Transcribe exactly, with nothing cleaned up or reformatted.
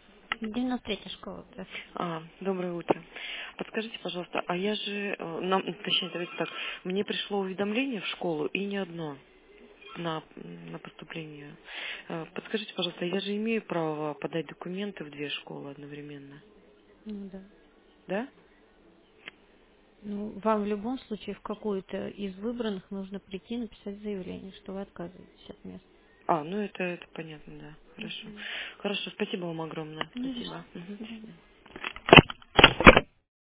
девяносто третья школа, здравствуйте. А, доброе утро. Подскажите, пожалуйста, а я же, э, нам, точнее, давайте так, мне пришло уведомление в школу и не одно на, на поступление. Э, Подскажите, пожалуйста, я же имею право подать документы в две школы одновременно, Ну да. да? Ну, вам в любом случае в какую-то из выбранных нужно прийти и написать заявление, что вы отказываетесь от места. А, ну это, это понятно, да. Хорошо. Мгм. Хорошо, спасибо вам огромное. Не за что. Спасибо. До свидания. Мгм.